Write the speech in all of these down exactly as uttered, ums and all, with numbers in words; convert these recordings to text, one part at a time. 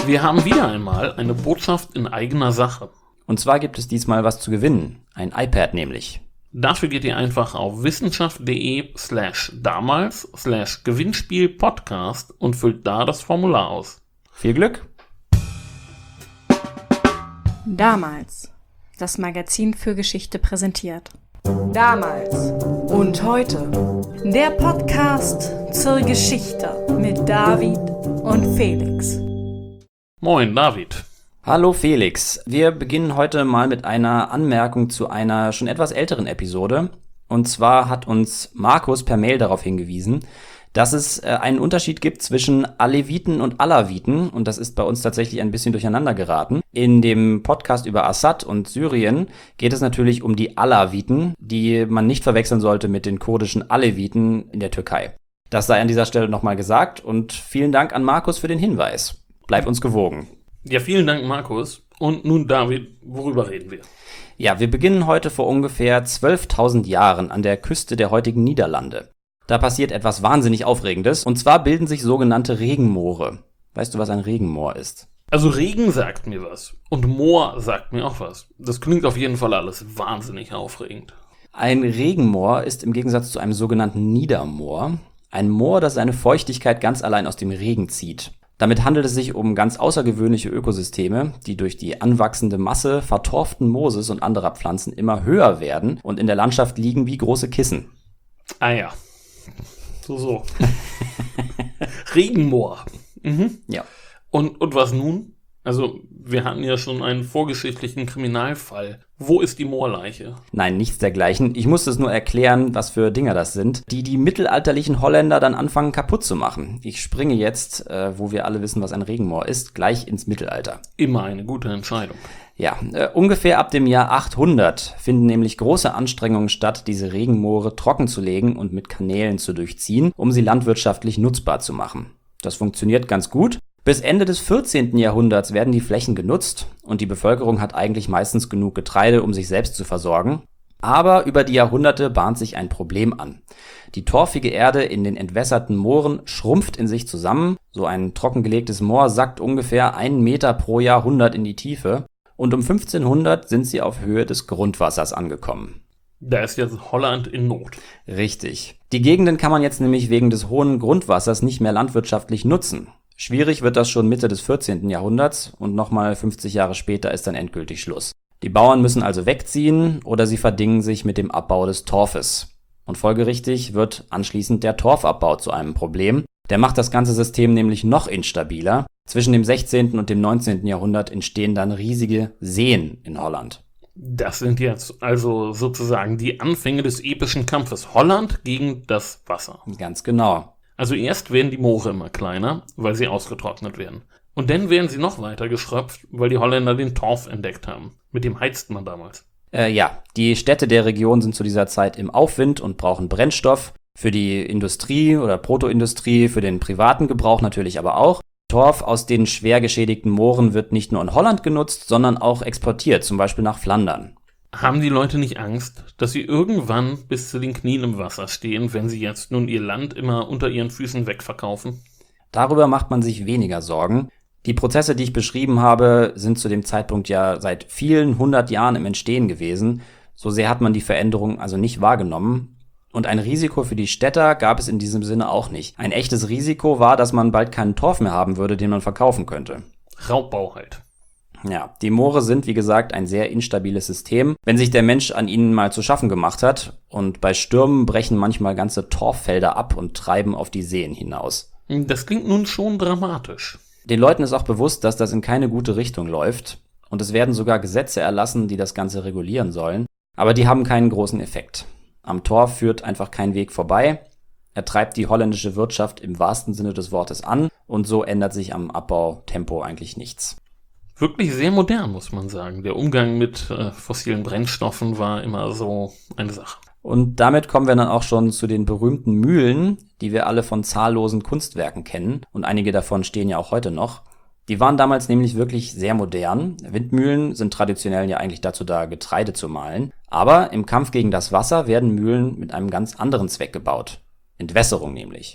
Wir haben wieder einmal eine Botschaft in eigener Sache. Und zwar gibt es diesmal was zu gewinnen. Ein iPad nämlich. Dafür geht ihr einfach auf wissenschaft.de slash damals slash Gewinnspiel Podcast und füllt da das Formular aus. Viel Glück! Damals. Das Magazin für Geschichte präsentiert. Damals und heute. Der Podcast zur Geschichte mit David und Felix. Moin, David. Hallo Felix. Wir beginnen heute mal mit einer Anmerkung zu einer schon etwas älteren Episode. Und zwar hat uns Markus per Mail darauf hingewiesen, dass es äh, einen Unterschied gibt zwischen Aleviten und Alawiten. Und das ist bei uns tatsächlich ein bisschen durcheinander geraten. In dem Podcast über Assad und Syrien geht es natürlich um die Alawiten, die man nicht verwechseln sollte mit den kurdischen Aleviten in der Türkei. Das sei an dieser Stelle nochmal gesagt und vielen Dank an Markus für den Hinweis. Bleib uns gewogen. Ja, vielen Dank, Markus. Und nun, David, worüber reden wir? Ja, wir beginnen heute vor ungefähr zwölftausend Jahren an der Küste der heutigen Niederlande. Da passiert etwas wahnsinnig Aufregendes, und zwar bilden sich sogenannte Regenmoore. Weißt du, was ein Regenmoor ist? Also Regen sagt mir was und Moor sagt mir auch was. Das klingt auf jeden Fall alles wahnsinnig aufregend. Ein Regenmoor ist im Gegensatz zu einem sogenannten Niedermoor ein Moor, das seine Feuchtigkeit ganz allein aus dem Regen zieht. Damit handelt es sich um ganz außergewöhnliche Ökosysteme, die durch die anwachsende Masse vertorften Mooses und anderer Pflanzen immer höher werden und in der Landschaft liegen wie große Kissen. Ah ja, so so. Regenmoor. Mhm. Ja. Und, und was nun? Also, wir hatten ja schon einen vorgeschichtlichen Kriminalfall. Wo ist die Moorleiche? Nein, nichts dergleichen. Ich musste es nur erklären, was für Dinger das sind, die die mittelalterlichen Holländer dann anfangen kaputt zu machen. Ich springe jetzt, äh, wo wir alle wissen, was ein Regenmoor ist, gleich ins Mittelalter. Immer eine gute Entscheidung. Ja, äh, ungefähr ab dem Jahr achthundert finden nämlich große Anstrengungen statt, diese Regenmoore trocken zu legen und mit Kanälen zu durchziehen, um sie landwirtschaftlich nutzbar zu machen. Das funktioniert ganz gut. Bis Ende des vierzehnten Jahrhunderts werden die Flächen genutzt und die Bevölkerung hat eigentlich meistens genug Getreide, um sich selbst zu versorgen. Aber über die Jahrhunderte bahnt sich ein Problem an. Die torfige Erde in den entwässerten Mooren schrumpft in sich zusammen. So ein trockengelegtes Moor sackt ungefähr einen Meter pro Jahrhundert in die Tiefe. Und um fünfzehnhundert sind sie auf Höhe des Grundwassers angekommen. Da ist jetzt Holland in Not. Richtig. Die Gegenden kann man jetzt nämlich wegen des hohen Grundwassers nicht mehr landwirtschaftlich nutzen. Schwierig wird das schon Mitte des vierzehnten Jahrhunderts und nochmal fünfzig Jahre später ist dann endgültig Schluss. Die Bauern müssen also wegziehen oder sie verdingen sich mit dem Abbau des Torfes. Und folgerichtig wird anschließend der Torfabbau zu einem Problem. Der macht das ganze System nämlich noch instabiler. Zwischen dem sechzehnten und dem neunzehnten Jahrhundert entstehen dann riesige Seen in Holland. Das sind jetzt also sozusagen die Anfänge des epischen Kampfes Holland gegen das Wasser. Ganz genau. Also erst werden die Moore immer kleiner, weil sie ausgetrocknet werden. Und dann werden sie noch weiter geschröpft, weil die Holländer den Torf entdeckt haben. Mit dem heizte man damals. Äh, ja, die Städte der Region sind zu dieser Zeit im Aufwind und brauchen Brennstoff. Für die Industrie oder Protoindustrie, für den privaten Gebrauch natürlich aber auch. Torf aus den schwer geschädigten Mooren wird nicht nur in Holland genutzt, sondern auch exportiert, zum Beispiel nach Flandern. Haben die Leute nicht Angst, dass sie irgendwann bis zu den Knien im Wasser stehen, wenn sie jetzt nun ihr Land immer unter ihren Füßen wegverkaufen? Darüber macht man sich weniger Sorgen. Die Prozesse, die ich beschrieben habe, sind zu dem Zeitpunkt ja seit vielen hundert Jahren im Entstehen gewesen. So sehr hat man die Veränderung also nicht wahrgenommen. Und ein Risiko für die Städter gab es in diesem Sinne auch nicht. Ein echtes Risiko war, dass man bald keinen Torf mehr haben würde, den man verkaufen könnte. Raubbau halt. Ja, die Moore sind, wie gesagt, ein sehr instabiles System, wenn sich der Mensch an ihnen mal zu schaffen gemacht hat. Und bei Stürmen brechen manchmal ganze Torffelder ab und treiben auf die Seen hinaus. Das klingt nun schon dramatisch. Den Leuten ist auch bewusst, dass das in keine gute Richtung läuft. Und es werden sogar Gesetze erlassen, die das Ganze regulieren sollen. Aber die haben keinen großen Effekt. Am Torf führt einfach kein Weg vorbei. Er treibt die holländische Wirtschaft im wahrsten Sinne des Wortes an. Und so ändert sich am Abbautempo eigentlich nichts. Wirklich sehr modern, muss man sagen. Der Umgang mit äh, fossilen Brennstoffen war immer so eine Sache. Und damit kommen wir dann auch schon zu den berühmten Mühlen, die wir alle von zahllosen Kunstwerken kennen. Und einige davon stehen ja auch heute noch. Die waren damals nämlich wirklich sehr modern. Windmühlen sind traditionell ja eigentlich dazu da, Getreide zu mahlen. Aber im Kampf gegen das Wasser werden Mühlen mit einem ganz anderen Zweck gebaut. Entwässerung nämlich.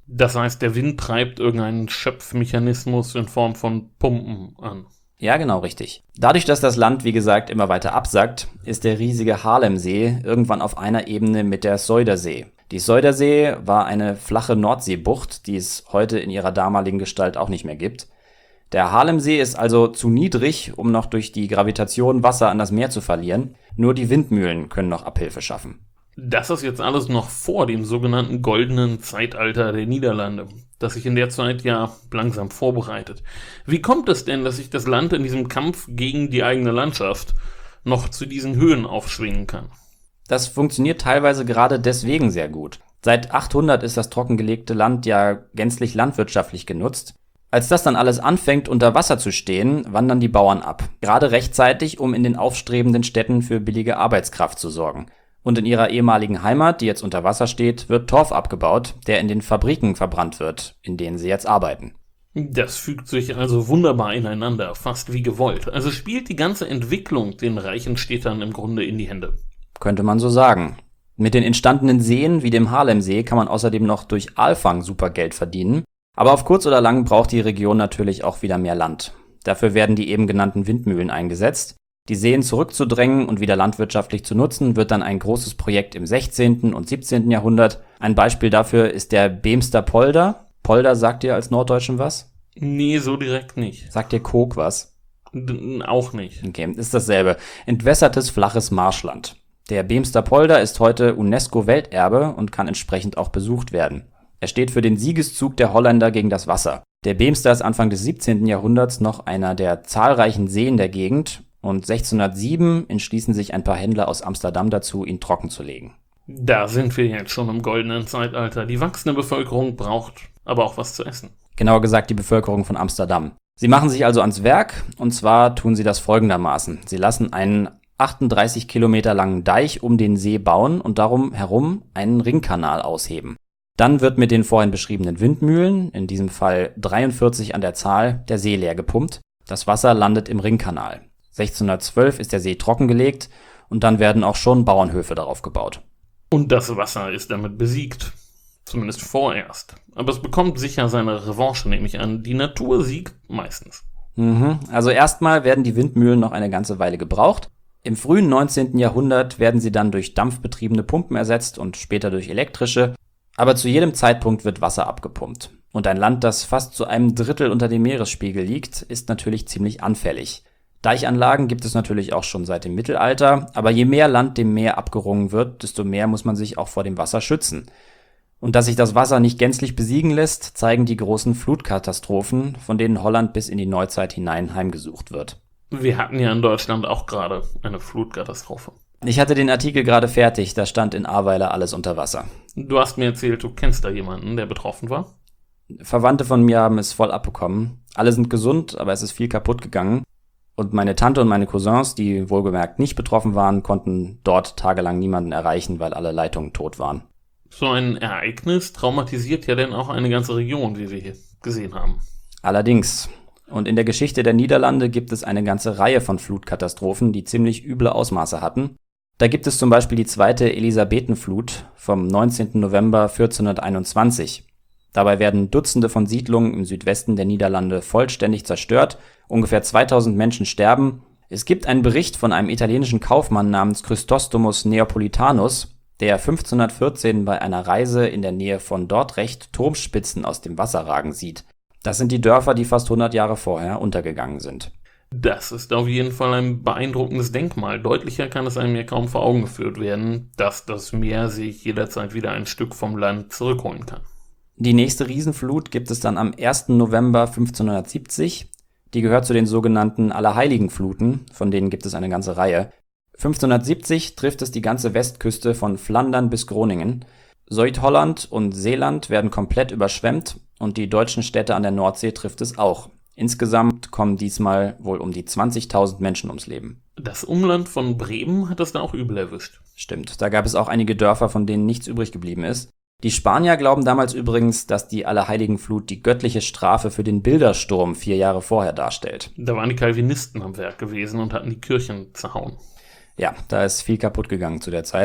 Das heißt, der Wind treibt irgendeinen Schöpfmechanismus in Form von Pumpen an. Ja, genau, richtig. Dadurch, dass das Land, wie gesagt, immer weiter absackt, ist der riesige Haarlemsee irgendwann auf einer Ebene mit der Zuiderzee. Die Zuiderzee war eine flache Nordseebucht, die es heute in ihrer damaligen Gestalt auch nicht mehr gibt. Der Haarlemsee ist also zu niedrig, um noch durch die Gravitation Wasser an das Meer zu verlieren. Nur die Windmühlen können noch Abhilfe schaffen. Das ist jetzt alles noch vor dem sogenannten goldenen Zeitalter der Niederlande, das sich in der Zeit ja langsam vorbereitet. Wie kommt es denn, dass sich das Land in diesem Kampf gegen die eigene Landschaft noch zu diesen Höhen aufschwingen kann? Das funktioniert teilweise gerade deswegen sehr gut. Seit achthundert ist das trockengelegte Land ja gänzlich landwirtschaftlich genutzt. Als das dann alles anfängt, unter Wasser zu stehen, wandern die Bauern ab. Gerade rechtzeitig, um in den aufstrebenden Städten für billige Arbeitskraft zu sorgen. Und in ihrer ehemaligen Heimat, die jetzt unter Wasser steht, wird Torf abgebaut, der in den Fabriken verbrannt wird, in denen sie jetzt arbeiten. Das fügt sich also wunderbar ineinander, fast wie gewollt. Also spielt die ganze Entwicklung den reichen Städtern im Grunde in die Hände. Könnte man so sagen. Mit den entstandenen Seen wie dem Haarlemsee kann man außerdem noch durch Aalfang super Geld verdienen. Aber auf kurz oder lang braucht die Region natürlich auch wieder mehr Land. Dafür werden die eben genannten Windmühlen eingesetzt. Die Seen zurückzudrängen und wieder landwirtschaftlich zu nutzen, wird dann ein großes Projekt im sechzehnten und siebzehnten Jahrhundert. Ein Beispiel dafür ist der Beemster Polder. Polder sagt dir als Norddeutschen was? Nee, so direkt nicht. Sagt dir Kook was? D- auch nicht. Okay, ist dasselbe. Entwässertes, flaches Marschland. Der Beemster Polder ist heute UNESCO-Welterbe und kann entsprechend auch besucht werden. Er steht für den Siegeszug der Holländer gegen das Wasser. Der Beemster ist Anfang des siebzehnten Jahrhunderts noch einer der zahlreichen Seen der Gegend und sechzehnhundertsieben entschließen sich ein paar Händler aus Amsterdam dazu, ihn trockenzulegen. Da sind wir jetzt schon im goldenen Zeitalter. Die wachsende Bevölkerung braucht aber auch was zu essen. Genauer gesagt die Bevölkerung von Amsterdam. Sie machen sich also ans Werk, und zwar tun sie das folgendermaßen. Sie lassen einen achtunddreißig Kilometer langen Deich um den See bauen und darum herum einen Ringkanal ausheben. Dann wird mit den vorhin beschriebenen Windmühlen, in diesem Fall dreiundvierzig an der Zahl, der See leer gepumpt. Das Wasser landet im Ringkanal. sechzehnhundertzwölf ist der See trockengelegt und dann werden auch schon Bauernhöfe darauf gebaut. Und das Wasser ist damit besiegt. Zumindest vorerst. Aber es bekommt sicher seine Revanche, nehme ich an. Die Natur siegt meistens. Mhm. Also erstmal werden die Windmühlen noch eine ganze Weile gebraucht. Im frühen neunzehnten Jahrhundert werden sie dann durch dampfbetriebene Pumpen ersetzt und später durch elektrische. Aber zu jedem Zeitpunkt wird Wasser abgepumpt. Und ein Land, das fast zu einem Drittel unter dem Meeresspiegel liegt, ist natürlich ziemlich anfällig. Deichanlagen gibt es natürlich auch schon seit dem Mittelalter, aber je mehr Land dem Meer abgerungen wird, desto mehr muss man sich auch vor dem Wasser schützen. Und dass sich das Wasser nicht gänzlich besiegen lässt, zeigen die großen Flutkatastrophen, von denen Holland bis in die Neuzeit hinein heimgesucht wird. Wir hatten ja in Deutschland auch gerade eine Flutkatastrophe. Ich hatte den Artikel gerade fertig, da stand in Ahrweiler alles unter Wasser. Du hast mir erzählt, du kennst da jemanden, der betroffen war? Verwandte von mir haben es voll abbekommen. Alle sind gesund, aber es ist viel kaputt gegangen. Und meine Tante und meine Cousins, die wohlgemerkt nicht betroffen waren, konnten dort tagelang niemanden erreichen, weil alle Leitungen tot waren. So ein Ereignis traumatisiert ja dann auch eine ganze Region, wie wir hier gesehen haben. Allerdings. Und in der Geschichte der Niederlande gibt es eine ganze Reihe von Flutkatastrophen, die ziemlich üble Ausmaße hatten. Da gibt es zum Beispiel die zweite Elisabethenflut vom neunzehnten November vierzehnhunderteinundzwanzig. Dabei werden Dutzende von Siedlungen im Südwesten der Niederlande vollständig zerstört, ungefähr zweitausend Menschen sterben. Es gibt einen Bericht von einem italienischen Kaufmann namens Chrysostomus Neapolitanus, der fünfzehnhundertvierzehn bei einer Reise in der Nähe von Dordrecht Turmspitzen aus dem Wasser ragen sieht. Das sind die Dörfer, die fast hundert Jahre vorher untergegangen sind. Das ist auf jeden Fall ein beeindruckendes Denkmal. Deutlicher kann es einem ja kaum vor Augen geführt werden, dass das Meer sich jederzeit wieder ein Stück vom Land zurückholen kann. Die nächste Riesenflut gibt es dann am ersten November fünfzehnhundertsiebzig. Die gehört zu den sogenannten Allerheiligenfluten, von denen gibt es eine ganze Reihe. fünfzehnhundertsiebzig trifft es die ganze Westküste von Flandern bis Groningen. Zuid-Holland und Seeland werden komplett überschwemmt und die deutschen Städte an der Nordsee trifft es auch. Insgesamt kommen diesmal wohl um die zwanzigtausend Menschen ums Leben. Das Umland von Bremen hat es da auch übel erwischt. Stimmt, da gab es auch einige Dörfer, von denen nichts übrig geblieben ist. Die Spanier glauben damals übrigens, dass die Allerheiligenflut die göttliche Strafe für den Bildersturm vier Jahre vorher darstellt. Da waren die Calvinisten am Werk gewesen und hatten die Kirchen zerhauen. Ja, da ist viel kaputt gegangen zu der Zeit.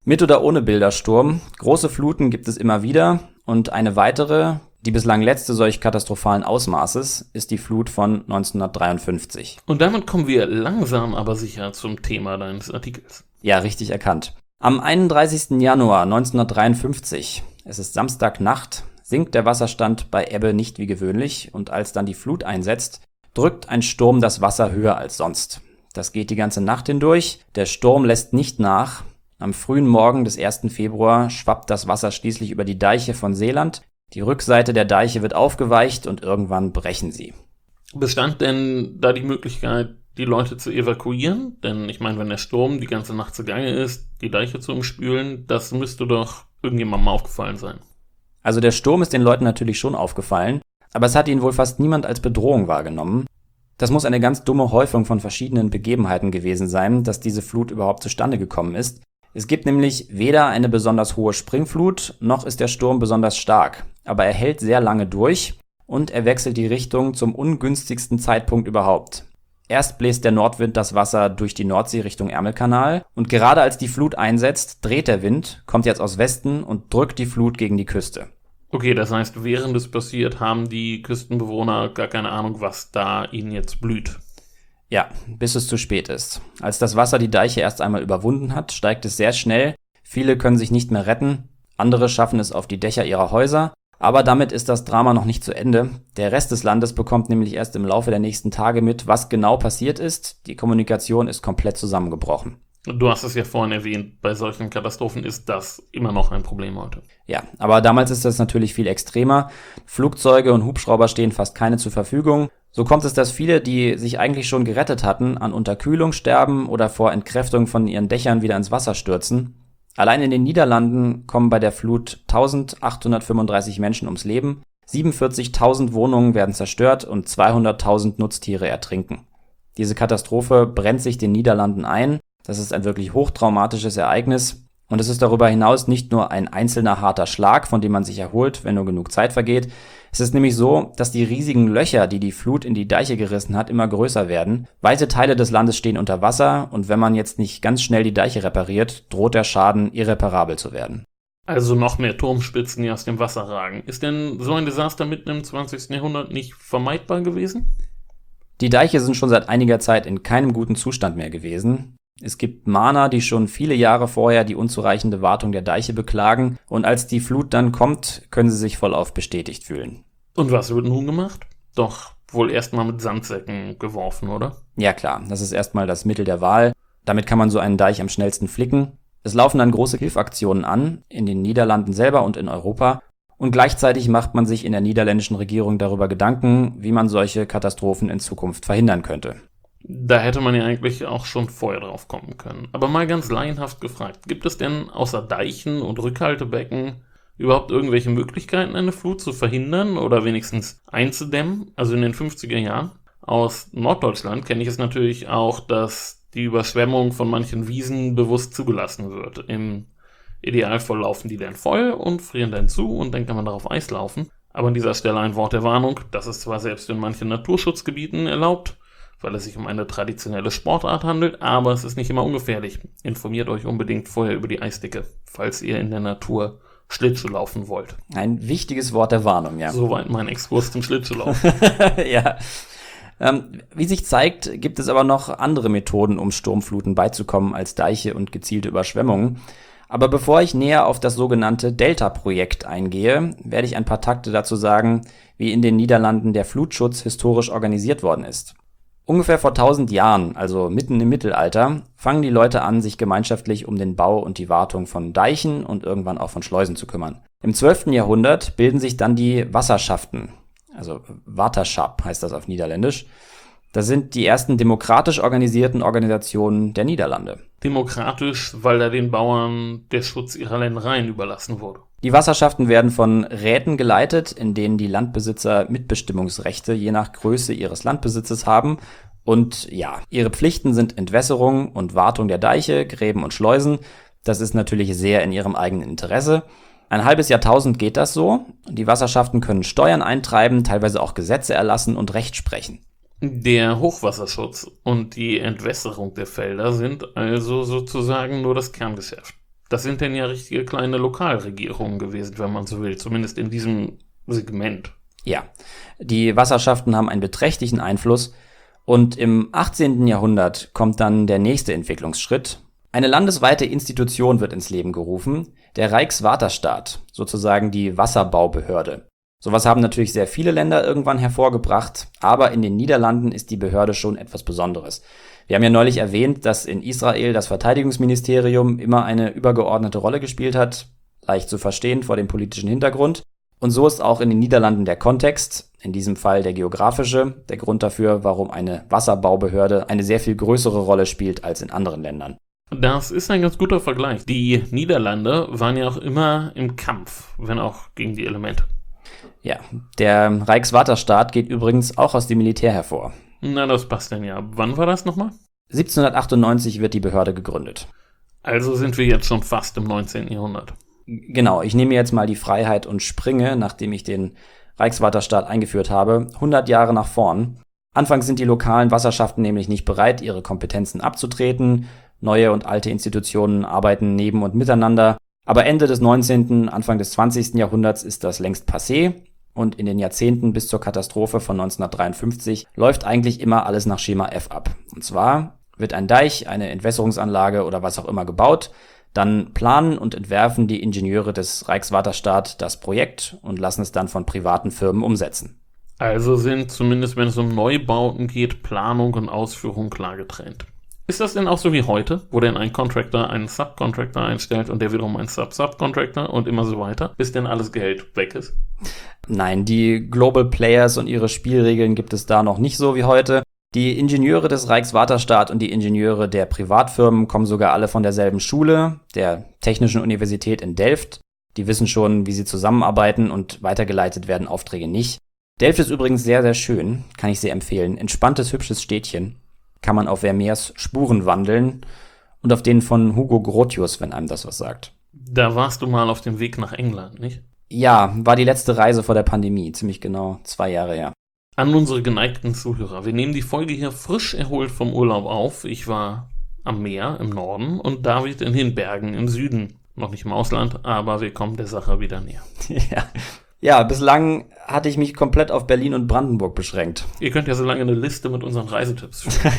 Mit oder ohne Bildersturm, große Fluten gibt es immer wieder und eine weitere, die bislang letzte solch katastrophalen Ausmaßes, ist die Flut von neunzehnhundertdreiundfünfzig. Und damit kommen wir langsam aber sicher zum Thema deines Artikels. Ja, richtig erkannt. Am einunddreißigsten Januar neunzehnhundertdreiundfünfzig, es ist Samstagnacht, sinkt der Wasserstand bei Ebbe nicht wie gewöhnlich und als dann die Flut einsetzt, drückt ein Sturm das Wasser höher als sonst. Das geht die ganze Nacht hindurch, der Sturm lässt nicht nach. Am frühen Morgen des ersten Februar schwappt das Wasser schließlich über die Deiche von Seeland. Die Rückseite der Deiche wird aufgeweicht und irgendwann brechen sie. Bestand denn da die Möglichkeit, die Leute zu evakuieren? Denn ich meine, wenn der Sturm die ganze Nacht zugange ist, die Deiche zu umspülen, das müsste doch irgendjemandem aufgefallen sein. Also der Sturm ist den Leuten natürlich schon aufgefallen, aber es hat ihn wohl fast niemand als Bedrohung wahrgenommen. Das muss eine ganz dumme Häufung von verschiedenen Begebenheiten gewesen sein, dass diese Flut überhaupt zustande gekommen ist. Es gibt nämlich weder eine besonders hohe Springflut, noch ist der Sturm besonders stark, aber er hält sehr lange durch und er wechselt die Richtung zum ungünstigsten Zeitpunkt überhaupt. Erst bläst der Nordwind das Wasser durch die Nordsee Richtung Ärmelkanal und gerade als die Flut einsetzt, dreht der Wind, kommt jetzt aus Westen und drückt die Flut gegen die Küste. Okay, das heißt, während es passiert, haben die Küstenbewohner gar keine Ahnung, was da ihnen jetzt blüht. Ja, bis es zu spät ist. Als das Wasser die Deiche erst einmal überwunden hat, steigt es sehr schnell. Viele können sich nicht mehr retten, andere schaffen es auf die Dächer ihrer Häuser. Aber damit ist das Drama noch nicht zu Ende. Der Rest des Landes bekommt nämlich erst im Laufe der nächsten Tage mit, was genau passiert ist. Die Kommunikation ist komplett zusammengebrochen. Du hast es ja vorhin erwähnt, bei solchen Katastrophen ist das immer noch ein Problem heute. Ja, aber damals ist das natürlich viel extremer. Flugzeuge und Hubschrauber stehen fast keine zur Verfügung. So kommt es, dass viele, die sich eigentlich schon gerettet hatten, an Unterkühlung sterben oder vor Entkräftung von ihren Dächern wieder ins Wasser stürzen. Allein in den Niederlanden kommen bei der Flut eintausendachthundertfünfunddreißig Menschen ums Leben, siebenundvierzigtausend Wohnungen werden zerstört und zweihunderttausend Nutztiere ertrinken. Diese Katastrophe brennt sich den Niederlanden ein. Das ist ein wirklich hochtraumatisches Ereignis und es ist darüber hinaus nicht nur ein einzelner harter Schlag, von dem man sich erholt, wenn nur genug Zeit vergeht. Es ist nämlich so, dass die riesigen Löcher, die die Flut in die Deiche gerissen hat, immer größer werden. Weite Teile des Landes stehen unter Wasser und wenn man jetzt nicht ganz schnell die Deiche repariert, droht der Schaden irreparabel zu werden. Also noch mehr Turmspitzen, die aus dem Wasser ragen. Ist denn so ein Desaster mitten im zwanzigsten Jahrhundert nicht vermeidbar gewesen? Die Deiche sind schon seit einiger Zeit in keinem guten Zustand mehr gewesen. Es gibt Mahner, die schon viele Jahre vorher die unzureichende Wartung der Deiche beklagen und als die Flut dann kommt, können sie sich vollauf bestätigt fühlen. Und was wird nun gemacht? Doch wohl erstmal mit Sandsäcken geworfen, oder? Ja klar, das ist erstmal das Mittel der Wahl. Damit kann man so einen Deich am schnellsten flicken. Es laufen dann große Hilfaktionen an, in den Niederlanden selber und in Europa. Und gleichzeitig macht man sich in der niederländischen Regierung darüber Gedanken, wie man solche Katastrophen in Zukunft verhindern könnte. Da hätte man ja eigentlich auch schon vorher drauf kommen können. Aber mal ganz laienhaft gefragt, gibt es denn außer Deichen und Rückhaltebecken überhaupt irgendwelche Möglichkeiten, eine Flut zu verhindern oder wenigstens einzudämmen? Also in den fünfziger Jahren aus Norddeutschland kenne ich es natürlich auch, dass die Überschwemmung von manchen Wiesen bewusst zugelassen wird. Im Idealfall laufen die dann voll und frieren dann zu und dann kann man darauf Eis laufen. Aber an dieser Stelle ein Wort der Warnung, das ist zwar selbst in manchen Naturschutzgebieten erlaubt, weil es sich um eine traditionelle Sportart handelt, aber es ist nicht immer ungefährlich. Informiert euch unbedingt vorher über die Eisdicke, falls ihr in der Natur Schlittschuh laufen wollt. Ein wichtiges Wort der Warnung, ja. Soweit mein Exkurs zum Schlittschuhlaufen. Ja. Ähm, wie sich zeigt, gibt es aber noch andere Methoden, um Sturmfluten beizukommen als Deiche und gezielte Überschwemmungen. Aber bevor ich näher auf das sogenannte Delta-Projekt eingehe, werde ich ein paar Takte dazu sagen, wie in den Niederlanden der Flutschutz historisch organisiert worden ist. Ungefähr vor tausend Jahren, also mitten im Mittelalter, fangen die Leute an, sich gemeinschaftlich um den Bau und die Wartung von Deichen und irgendwann auch von Schleusen zu kümmern. Im zwölften Jahrhundert bilden sich dann die Wasserschaften, also Waterschap heißt das auf Niederländisch. Das sind die ersten demokratisch organisierten Organisationen der Niederlande. Demokratisch, weil da den Bauern der Schutz ihrer Ländereien überlassen wurde. Die Wasserschaften werden von Räten geleitet, in denen die Landbesitzer Mitbestimmungsrechte je nach Größe ihres Landbesitzes haben. Und ja, ihre Pflichten sind Entwässerung und Wartung der Deiche, Gräben und Schleusen. Das ist natürlich sehr in ihrem eigenen Interesse. Ein halbes Jahrtausend geht das so. Die Wasserschaften können Steuern eintreiben, teilweise auch Gesetze erlassen und Recht sprechen. Der Hochwasserschutz und die Entwässerung der Felder sind also sozusagen nur das Kerngeschäft. Das sind denn ja richtige kleine Lokalregierungen gewesen, wenn man so will, zumindest in diesem Segment. Ja, die Wasserschaften haben einen beträchtlichen Einfluss und im achtzehnten Jahrhundert kommt dann der nächste Entwicklungsschritt. Eine landesweite Institution wird ins Leben gerufen, der Rijkswaterstaat, sozusagen die Wasserbaubehörde. Sowas haben natürlich sehr viele Länder irgendwann hervorgebracht, aber in den Niederlanden ist die Behörde schon etwas Besonderes. Wir haben ja neulich erwähnt, dass in Israel das Verteidigungsministerium immer eine übergeordnete Rolle gespielt hat, leicht zu verstehen vor dem politischen Hintergrund. Und so ist auch in den Niederlanden der Kontext, in diesem Fall der geografische, der Grund dafür, warum eine Wasserbaubehörde eine sehr viel größere Rolle spielt als in anderen Ländern. Das ist ein ganz guter Vergleich. Die Niederlande waren ja auch immer im Kampf, wenn auch gegen die Elemente. Ja, der Rijkswaterstaat geht übrigens auch aus dem Militär hervor. Na, das passt denn ja. Wann war das nochmal? siebzehnhundertachtundneunzig wird die Behörde gegründet. Also sind wir jetzt schon fast im neunzehnten Jahrhundert. Genau, ich nehme jetzt mal die Freiheit und springe, nachdem ich den Rijkswaterstaat eingeführt habe, hundert Jahre nach vorn. Anfangs sind die lokalen Wasserschaften nämlich nicht bereit, ihre Kompetenzen abzutreten. Neue und alte Institutionen arbeiten neben und miteinander. Aber Ende des neunzehnten, Anfang des zwanzigsten Jahrhunderts ist das längst passé. Und in den Jahrzehnten bis zur Katastrophe von neunzehnhundertdreiundfünfzig läuft eigentlich immer alles nach Schema F ab. Und zwar wird ein Deich, eine Entwässerungsanlage oder was auch immer gebaut. Dann planen und entwerfen die Ingenieure des Rijkswaterstaat das Projekt und lassen es dann von privaten Firmen umsetzen. Also sind zumindest, wenn es um Neubauten geht, Planung und Ausführung klar getrennt. Ist das denn auch so wie heute, wo denn ein Contractor einen Subcontractor einstellt und der wiederum einen Sub-Subcontractor und immer so weiter, bis denn alles Geld weg ist? Nein, die Global Players und ihre Spielregeln gibt es da noch nicht so wie heute. Die Ingenieure des Rijkswaterstaat und die Ingenieure der Privatfirmen kommen sogar alle von derselben Schule, der Technischen Universität in Delft. Die wissen schon, wie sie zusammenarbeiten und weitergeleitet werden Aufträge nicht. Delft ist übrigens sehr, sehr schön, kann ich sehr empfehlen. Entspanntes, hübsches Städtchen. Kann man auf Vermeers Spuren wandeln und auf denen von Hugo Grotius, wenn einem das was sagt. Da warst du mal auf dem Weg nach England, nicht? Ja, war die letzte Reise vor der Pandemie, ziemlich genau zwei Jahre her. An unsere geneigten Zuhörer, wir nehmen die Folge hier frisch erholt vom Urlaub auf. Ich war am Meer im Norden und David in den Bergen im Süden. Noch nicht im Ausland, aber wir kommen der Sache wieder näher. Ja. Ja, bislang hatte ich mich komplett auf Berlin und Brandenburg beschränkt. Ihr könnt ja so lange eine Liste mit unseren Reisetipps führen.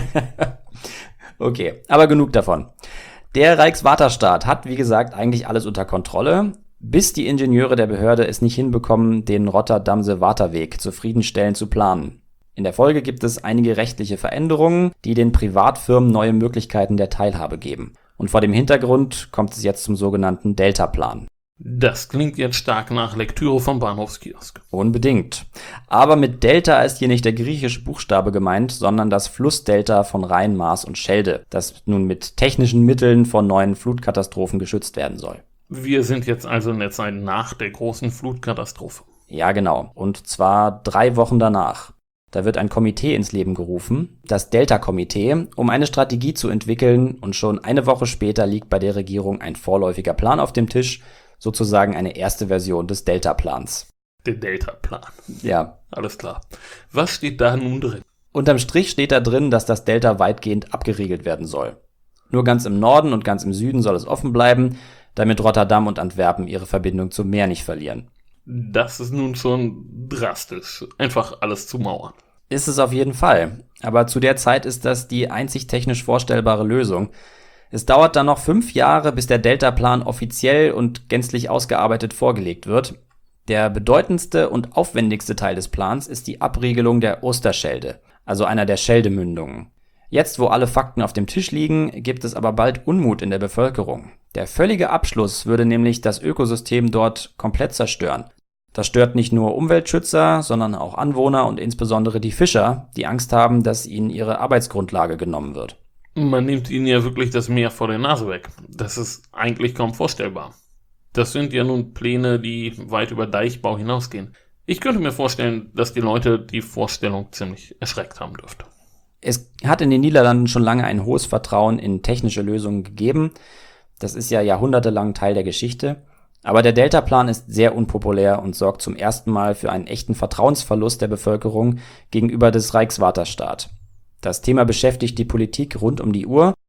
Okay, aber genug davon. Der Rijkswaterstaat hat, wie gesagt, eigentlich alles unter Kontrolle, bis die Ingenieure der Behörde es nicht hinbekommen, den Rotterdamse Waterweg zufriedenstellend zu planen. In der Folge gibt es einige rechtliche Veränderungen, die den Privatfirmen neue Möglichkeiten der Teilhabe geben. Und vor dem Hintergrund kommt es jetzt zum sogenannten Deltaplan. Das klingt jetzt stark nach Lektüre vom Bahnhofskiosk. Unbedingt. Aber mit Delta ist hier nicht der griechische Buchstabe gemeint, sondern das Flussdelta von Rhein, Maas und Schelde, das nun mit technischen Mitteln vor neuen Flutkatastrophen geschützt werden soll. Wir sind jetzt also in der Zeit nach der großen Flutkatastrophe. Ja, genau. Und zwar drei Wochen danach. Da wird ein Komitee ins Leben gerufen, das Delta-Komitee, um eine Strategie zu entwickeln, und schon eine Woche später liegt bei der Regierung ein vorläufiger Plan auf dem Tisch, sozusagen eine erste Version des Delta-Plans. Der Delta-Plan. Ja. Alles klar. Was steht da nun drin? Unterm Strich steht da drin, dass das Delta weitgehend abgeriegelt werden soll. Nur ganz im Norden und ganz im Süden soll es offen bleiben, damit Rotterdam und Antwerpen ihre Verbindung zum Meer nicht verlieren. Das ist nun schon drastisch. Einfach alles zumauern. Ist es auf jeden Fall. Aber zu der Zeit ist das die einzig technisch vorstellbare Lösung. Es dauert dann noch fünf Jahre, bis der Deltaplan offiziell und gänzlich ausgearbeitet vorgelegt wird. Der bedeutendste und aufwendigste Teil des Plans ist die Abriegelung der Oosterschelde, also einer der Scheldemündungen. Jetzt, wo alle Fakten auf dem Tisch liegen, gibt es aber bald Unmut in der Bevölkerung. Der völlige Abschluss würde nämlich das Ökosystem dort komplett zerstören. Das stört nicht nur Umweltschützer, sondern auch Anwohner und insbesondere die Fischer, die Angst haben, dass ihnen ihre Arbeitsgrundlage genommen wird. Man nimmt ihnen ja wirklich das Meer vor der Nase weg. Das ist eigentlich kaum vorstellbar. Das sind ja nun Pläne, die weit über Deichbau hinausgehen. Ich könnte mir vorstellen, dass die Leute die Vorstellung ziemlich erschreckt haben dürfte. Es hat in den Niederlanden schon lange ein hohes Vertrauen in technische Lösungen gegeben. Das ist ja jahrhundertelang Teil der Geschichte. Aber der Deltaplan ist sehr unpopulär und sorgt zum ersten Mal für einen echten Vertrauensverlust der Bevölkerung gegenüber des Rijkswaterstaat. Das Thema beschäftigt die Politik rund um die Uhr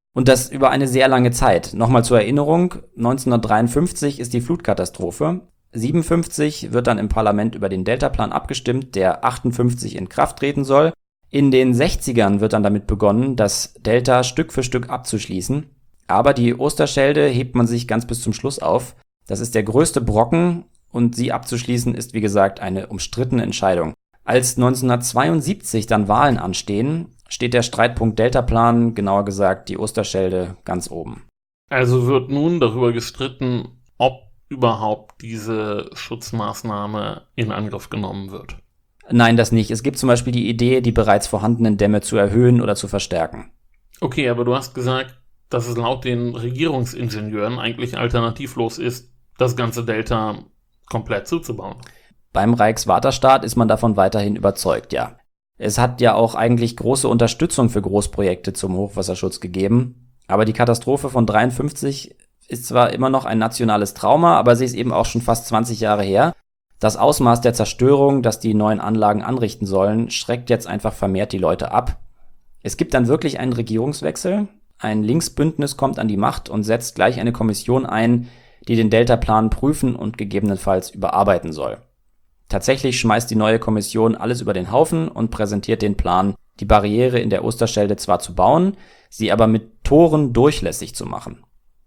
Und das über eine sehr lange Zeit. Nochmal zur Erinnerung, neunzehnhundertdreiundfünfzig ist die Flutkatastrophe. siebenundfünfzig wird dann im Parlament über den Deltaplan abgestimmt, der achtundfünfzig in Kraft treten soll. In den sechzigern wird dann damit begonnen, das Delta Stück für Stück abzuschließen. Aber die Oosterschelde hebt man sich ganz bis zum Schluss auf. Das ist der größte Brocken und sie abzuschließen ist, wie gesagt, eine umstrittene Entscheidung. Als neunzehnhundertzweiundsiebzig dann Wahlen anstehen, steht der Streitpunkt Deltaplan, genauer gesagt die Oosterschelde, ganz oben. Also wird nun darüber gestritten, ob überhaupt diese Schutzmaßnahme in Angriff genommen wird. Nein, das nicht. Es gibt zum Beispiel die Idee, die bereits vorhandenen Dämme zu erhöhen oder zu verstärken. Okay, aber du hast gesagt, dass es laut den Regierungsingenieuren eigentlich alternativlos ist, das ganze Delta komplett zuzubauen. Beim Reichswaterstaat ist man davon weiterhin überzeugt, ja. Es hat ja auch eigentlich große Unterstützung für Großprojekte zum Hochwasserschutz gegeben. Aber die Katastrophe von dreiundfünfzig ist zwar immer noch ein nationales Trauma, aber sie ist eben auch schon fast zwanzig Jahre her. Das Ausmaß der Zerstörung, das die neuen Anlagen anrichten sollen, schreckt jetzt einfach vermehrt die Leute ab. Es gibt dann wirklich einen Regierungswechsel. Ein Linksbündnis kommt an die Macht und setzt gleich eine Kommission ein, die den Deltaplan prüfen und gegebenenfalls überarbeiten soll. Tatsächlich schmeißt die neue Kommission alles über den Haufen und präsentiert den Plan, die Barriere in der Oosterschelde zwar zu bauen, sie aber mit Toren durchlässig zu machen.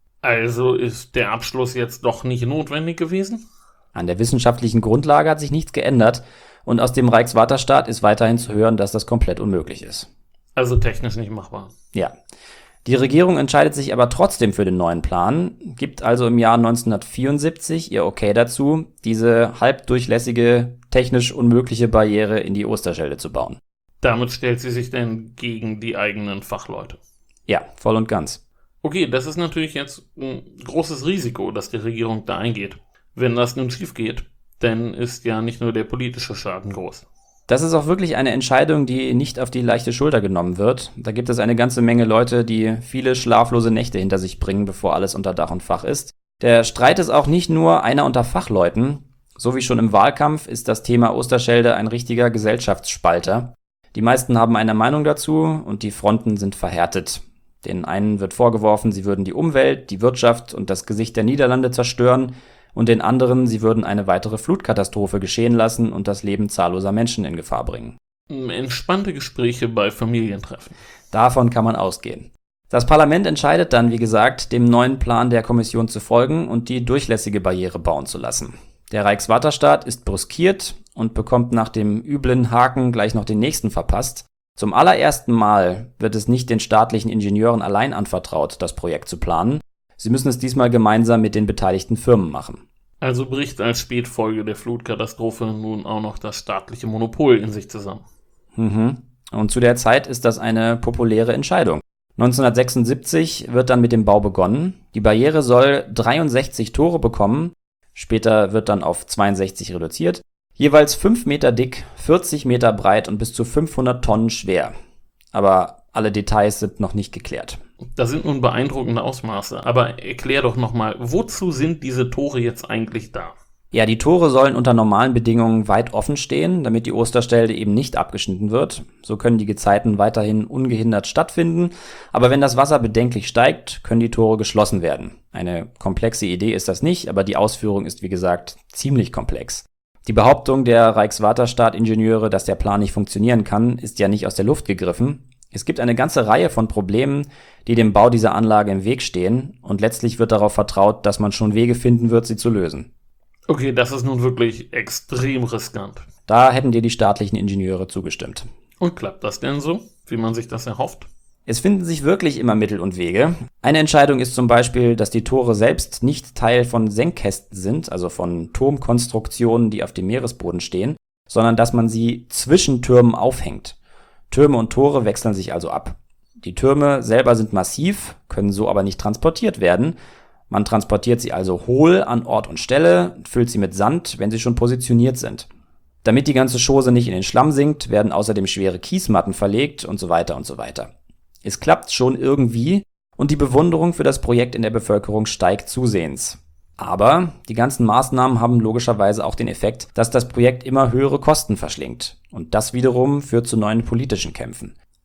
Also ist der Abschluss jetzt doch nicht notwendig gewesen? An der wissenschaftlichen Grundlage hat sich nichts geändert und aus dem Reichswaterstaat ist weiterhin zu hören, dass das komplett unmöglich ist. Also technisch nicht machbar. Ja. Die Regierung entscheidet sich aber trotzdem für den neuen Plan, gibt also im Jahr neunzehnhundertvierundsiebzig ihr Okay dazu, diese halbdurchlässige, technisch unmögliche Barriere in die Oosterschelde zu bauen. Damit stellt sie sich denn gegen die eigenen Fachleute? Ja, voll und ganz. Okay, das ist natürlich jetzt ein großes Risiko, dass die Regierung da eingeht. Wenn das nun schief geht, dann ist ja nicht nur der politische Schaden groß. Das ist auch wirklich eine Entscheidung, die nicht auf die leichte Schulter genommen wird. Da gibt es eine ganze Menge Leute, die viele schlaflose Nächte hinter sich bringen, bevor alles unter Dach und Fach ist. Der Streit ist auch nicht nur einer unter Fachleuten. So wie schon im Wahlkampf ist das Thema Oosterschelde ein richtiger Gesellschaftsspalter. Die meisten haben eine Meinung dazu und die Fronten sind verhärtet. Den einen wird vorgeworfen, sie würden die Umwelt, die Wirtschaft und das Gesicht der Niederlande zerstören, und den anderen, sie würden eine weitere Flutkatastrophe geschehen lassen und das Leben zahlloser Menschen in Gefahr bringen. Entspannte Gespräche bei Familientreffen. Davon kann man ausgehen. Das Parlament entscheidet dann, wie gesagt, dem neuen Plan der Kommission zu folgen und die durchlässige Barriere bauen zu lassen. Der Reichswaterstaat ist brüskiert und bekommt nach dem üblen Haken gleich noch den nächsten verpasst. Zum allerersten Mal wird es nicht den staatlichen Ingenieuren allein anvertraut, das Projekt zu planen. Sie müssen es diesmal gemeinsam mit den beteiligten Firmen machen. Also bricht als Spätfolge der Flutkatastrophe nun auch noch das staatliche Monopol in sich zusammen. Mhm. Und zu der Zeit ist das eine populäre Entscheidung. neunzehnhundertsechsundsiebzig wird dann mit dem Bau begonnen. Die Barriere soll dreiundsechzig Tore bekommen. Später wird dann auf zweiundsechzig reduziert. Jeweils fünf Meter dick, vierzig Meter breit und bis zu fünfhundert Tonnen schwer. Aber alle Details sind noch nicht geklärt. Das sind nun beeindruckende Ausmaße, aber erklär doch nochmal, wozu sind diese Tore jetzt eigentlich da? Ja, die Tore sollen unter normalen Bedingungen weit offen stehen, damit die Oosterschelde eben nicht abgeschnitten wird. So können die Gezeiten weiterhin ungehindert stattfinden, aber wenn das Wasser bedenklich steigt, können die Tore geschlossen werden. Eine komplexe Idee ist das nicht, aber die Ausführung ist wie gesagt ziemlich komplex. Die Behauptung der Reichswaterstaat-Ingenieure, dass der Plan nicht funktionieren kann, ist ja nicht aus der Luft gegriffen. Es gibt eine ganze Reihe von Problemen, die dem Bau dieser Anlage im Weg stehen, und letztlich wird darauf vertraut, dass man schon Wege finden wird, sie zu lösen. Okay, das ist nun wirklich extrem riskant. Da hätten dir die staatlichen Ingenieure zugestimmt. Und klappt das denn so, wie man sich das erhofft? Es finden sich wirklich immer Mittel und Wege. Eine Entscheidung ist zum Beispiel, dass die Tore selbst nicht Teil von Senkkästen sind, also von Turmkonstruktionen, die auf dem Meeresboden stehen, sondern dass man sie zwischen Türmen aufhängt. Türme und Tore wechseln sich also ab. Die Türme selber sind massiv, können so aber nicht transportiert werden. Man transportiert sie also hohl an Ort und Stelle, füllt sie mit Sand, wenn sie schon positioniert sind. Damit die ganze Chose nicht in den Schlamm sinkt, werden außerdem schwere Kiesmatten verlegt und so weiter und so weiter. Es klappt schon irgendwie und die Bewunderung für das Projekt in der Bevölkerung steigt zusehends. Aber die ganzen Maßnahmen haben logischerweise auch den Effekt, dass das Projekt immer höhere Kosten verschlingt. Und das wiederum führt zu neuen politischen Kämpfen.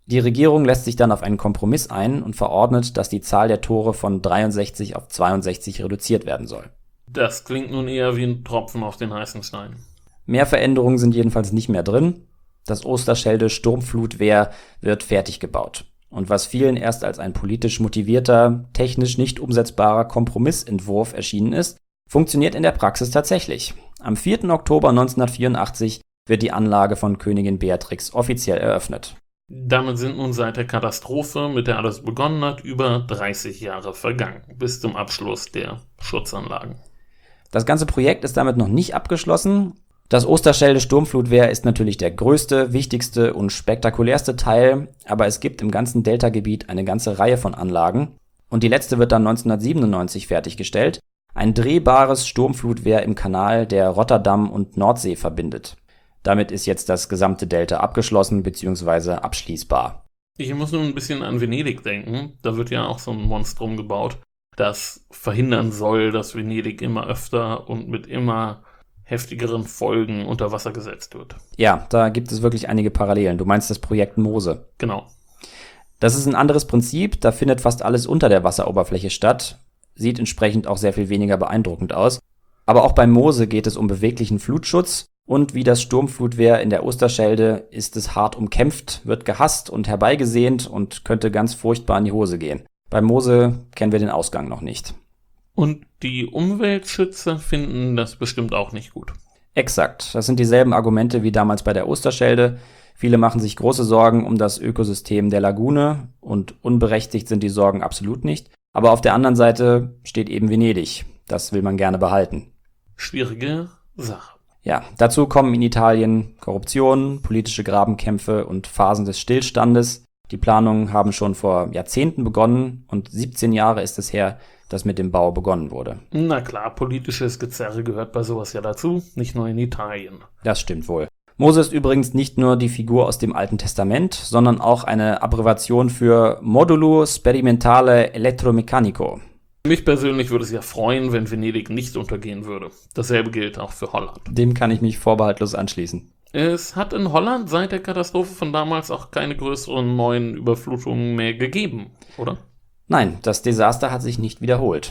Die Regierung lässt sich dann auf einen Kompromiss ein und verordnet, dass die Zahl der Tore von dreiundsechzig auf zweiundsechzig reduziert werden soll. Das klingt nun eher wie ein Tropfen auf den heißen Stein. Mehr Veränderungen sind jedenfalls nicht mehr drin. Das Oosterschelde Sturmflutwehr wird fertig gebaut. Und was vielen erst als ein politisch motivierter, technisch nicht umsetzbarer Kompromissentwurf erschienen ist, funktioniert in der Praxis tatsächlich. Am vierten Oktober neunzehnhundertvierundachtzig wird die Anlage von Königin Beatrix offiziell eröffnet. Damit sind nun seit der Katastrophe, mit der alles begonnen hat, über dreißig Jahre vergangen, bis zum Abschluss der Schutzanlagen. Das ganze Projekt ist damit noch nicht abgeschlossen. Das Oosterschelde Sturmflutwehr ist natürlich der größte, wichtigste und spektakulärste Teil, aber es gibt im ganzen Deltagebiet eine ganze Reihe von Anlagen und die letzte wird dann neunzehnhundertsiebenundneunzig fertiggestellt, ein drehbares Sturmflutwehr im Kanal, der Rotterdam und Nordsee verbindet. Damit ist jetzt das gesamte Delta abgeschlossen bzw. abschließbar. Ich muss nun ein bisschen an Venedig denken, da wird ja auch so ein Monstrum gebaut, das verhindern soll, dass Venedig immer öfter und mit immer heftigeren Folgen unter Wasser gesetzt wird. Ja, da gibt es wirklich einige Parallelen. Du meinst das Projekt Mose. Genau. Das ist ein anderes Prinzip, da findet fast alles unter der Wasseroberfläche statt, sieht entsprechend auch sehr viel weniger beeindruckend aus. Aber auch bei Mose geht es um beweglichen Flutschutz und wie das Sturmflutwehr in der Oosterschelde ist es hart umkämpft, wird gehasst und herbeigesehnt und könnte ganz furchtbar in die Hose gehen. Bei Mose kennen wir den Ausgang noch nicht. Und die Umweltschützer finden das bestimmt auch nicht gut. Exakt, das sind dieselben Argumente wie damals bei der Oosterschelde. Viele machen sich große Sorgen um das Ökosystem der Lagune und unberechtigt sind die Sorgen absolut nicht. Aber auf der anderen Seite steht eben Venedig. Das will man gerne behalten. Schwierige Sache. Ja, dazu kommen in Italien Korruption, politische Grabenkämpfe und Phasen des Stillstandes. Die Planungen haben schon vor Jahrzehnten begonnen und siebzehn Jahre ist es her, dass mit dem Bau begonnen wurde. Na klar, politisches Gezerre gehört bei sowas ja dazu, nicht nur in Italien. Das stimmt wohl. Mose ist übrigens nicht nur die Figur aus dem Alten Testament, sondern auch eine Abbreviation für Modulo Sperimentale Elettromeccanico. Mich persönlich würde es ja freuen, wenn Venedig nicht untergehen würde. Dasselbe gilt auch für Holland. Dem kann ich mich vorbehaltlos anschließen. Es hat in Holland seit der Katastrophe von damals auch keine größeren neuen Überflutungen mehr gegeben, oder? Nein, das Desaster hat sich nicht wiederholt.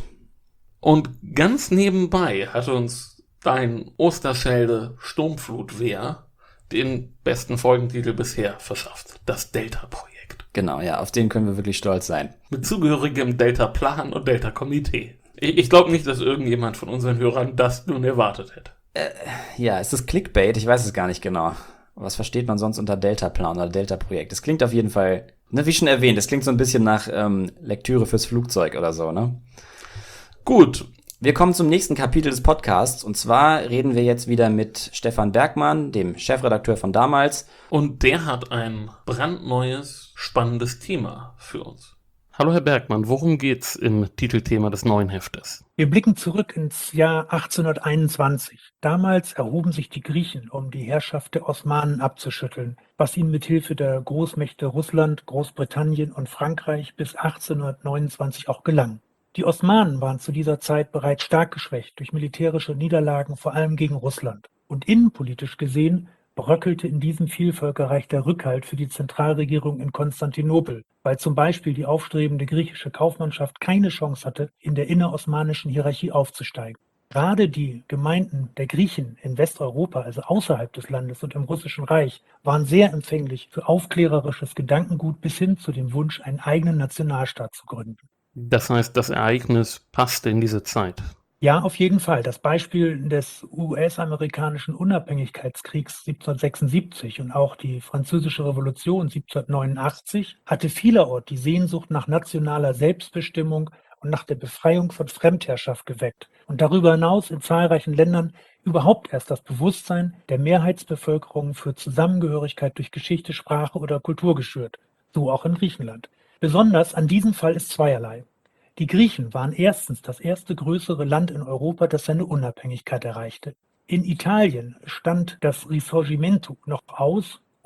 Und ganz nebenbei hat uns dein Oosterschelde Sturmflutwehr den besten Folgentitel bisher verschafft. Das Delta-Projekt. Genau, ja, auf den können wir wirklich stolz sein. Mit zugehörigem Delta-Plan und Delta-Komitee. Ich, ich glaube nicht, dass irgendjemand von unseren Hörern das nun erwartet hätte. Äh, ja, ist das Clickbait? Ich weiß es gar nicht genau. Was versteht man sonst unter Delta-Plan oder Delta-Projekt? Es klingt auf jeden Fall, ne, wie schon erwähnt, es klingt so ein bisschen nach ähm, Lektüre fürs Flugzeug oder so, ne? Gut. Wir kommen zum nächsten Kapitel des Podcasts und zwar reden wir jetzt wieder mit Stefan Bergmann, dem Chefredakteur von damals. Und der hat ein brandneues, spannendes Thema für uns. Hallo Herr Bergmann, worum geht's im Titelthema des neuen Heftes? Wir blicken zurück ins Jahr achtzehnhunderteinundzwanzig. Damals erhoben sich die Griechen, um die Herrschaft der Osmanen abzuschütteln, was ihnen mithilfe der Großmächte Russland, Großbritannien und Frankreich bis achtzehnhundertneunundzwanzig auch gelang. Die Osmanen waren zu dieser Zeit bereits stark geschwächt durch militärische Niederlagen, vor allem gegen Russland. Und innenpolitisch gesehen bröckelte in diesem Vielvölkerreich der Rückhalt für die Zentralregierung in Konstantinopel, weil zum Beispiel die aufstrebende griechische Kaufmannschaft keine Chance hatte, in der innerosmanischen Hierarchie aufzusteigen. Gerade die Gemeinden der Griechen in Westeuropa, also außerhalb des Landes und im Russischen Reich, waren sehr empfänglich für aufklärerisches Gedankengut bis hin zu dem Wunsch, einen eigenen Nationalstaat zu gründen. Das heißt, das Ereignis passte in diese Zeit. Ja, auf jeden Fall. Das Beispiel des U S-amerikanischen Unabhängigkeitskriegs siebzehnhundertsechsundsiebzig und auch die Französische Revolution siebzehnhundertneunundachtzig hatte vielerorts die Sehnsucht nach nationaler Selbstbestimmung und nach der Befreiung von Fremdherrschaft geweckt und darüber hinaus in zahlreichen Ländern überhaupt erst das Bewusstsein der Mehrheitsbevölkerung für Zusammengehörigkeit durch Geschichte, Sprache oder Kultur geschürt, so auch in Griechenland. Besonders an diesem Fall ist zweierlei. Die Griechen waren erstens das erste größere Land in Europa, das seine Unabhängigkeit erreichte. In Italien stand das Risorgimento noch aus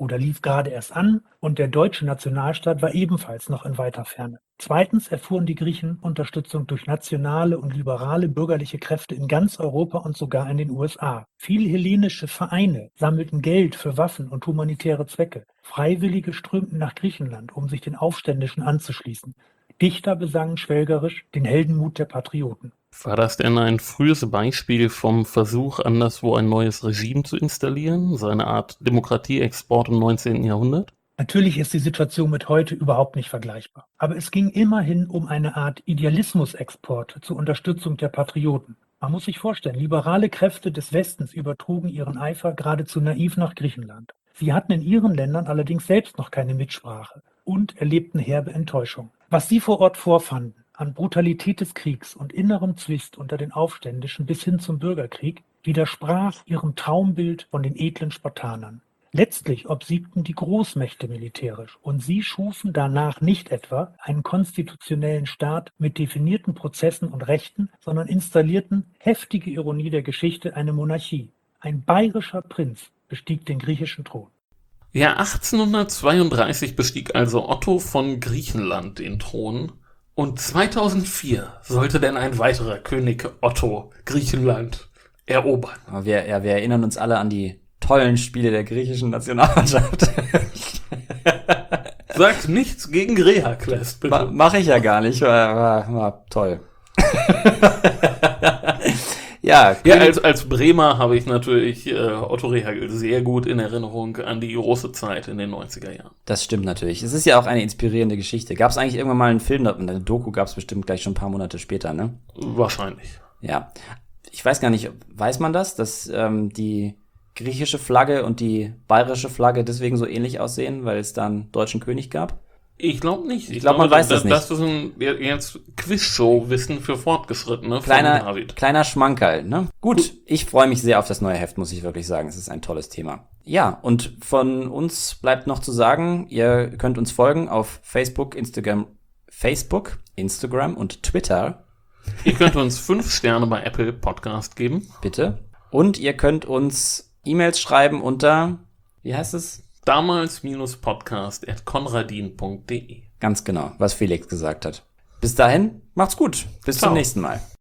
oder lief gerade erst an und der deutsche Nationalstaat war ebenfalls noch in weiter Ferne. Zweitens erfuhren die Griechen Unterstützung durch nationale und liberale bürgerliche Kräfte in ganz Europa und sogar in den U S A. Viele hellenische Vereine sammelten Geld für Waffen und humanitäre Zwecke. Freiwillige strömten nach Griechenland, um sich den Aufständischen anzuschließen. Dichter besangen schwelgerisch den Heldenmut der Patrioten. War das denn ein frühes Beispiel vom Versuch, anderswo ein neues Regime zu installieren? So eine Art Demokratieexport im neunzehnten Jahrhundert? Natürlich ist die Situation mit heute überhaupt nicht vergleichbar. Aber es ging immerhin um eine Art Idealismusexport zur Unterstützung der Patrioten. Man muss sich vorstellen, liberale Kräfte des Westens übertrugen ihren Eifer geradezu naiv nach Griechenland. Sie hatten in ihren Ländern allerdings selbst noch keine Mitsprache und erlebten herbe Enttäuschung. Was sie vor Ort vorfanden, an Brutalität des Kriegs und innerem Zwist unter den Aufständischen bis hin zum Bürgerkrieg, widersprach ihrem Traumbild von den edlen Spartanern. Letztlich obsiegten die Großmächte militärisch und sie schufen danach nicht etwa einen konstitutionellen Staat mit definierten Prozessen und Rechten, sondern installierten, heftige Ironie der Geschichte, eine Monarchie. Ein bayerischer Prinz bestieg den griechischen Thron. Ja, achtzehnhundertzweiunddreißig bestieg also Otto von Griechenland den Thron und zweitausendvier sollte denn ein weiterer König Otto Griechenland erobern. Aber wir, ja, wir erinnern uns alle an die tollen Spiele der griechischen Nationalmannschaft. Sagt nichts gegen Rehakles, bitte. Ma- Mach ich ja gar nicht, war, war, war toll. ja, Ja, als, als Bremer habe ich natürlich äh, Otto Rehhagel sehr gut in Erinnerung an die große Zeit in den neunziger Jahren. Das stimmt natürlich. Es ist ja auch eine inspirierende Geschichte. Gab es eigentlich irgendwann mal einen Film, eine Doku gab es bestimmt gleich schon ein paar Monate später, ne? Wahrscheinlich. Ja. Ich weiß gar nicht, weiß man das, dass ähm, die griechische Flagge und die bayerische Flagge deswegen so ähnlich aussehen, weil es da einen deutschen König gab? Ich glaube nicht. Ich, ich glaube, man weiß das, das nicht. Das ist ein jetzt Quizshow-Wissen für Fortgeschrittene. Kleiner, kleiner Schmankerl, ne? Gut, ich freue mich sehr auf das neue Heft, muss ich wirklich sagen. Es ist ein tolles Thema. Ja, und von uns bleibt noch zu sagen, ihr könnt uns folgen auf Facebook, Instagram, Facebook, Instagram und Twitter. Ihr könnt uns fünf Sterne bei Apple Podcast geben. Bitte. Und ihr könnt uns E-Mails schreiben unter, wie heißt es? damals-podcast at konradin punkt de. Ganz genau, was Felix gesagt hat. Bis dahin, macht's gut. Bis Ciao. zum nächsten Mal.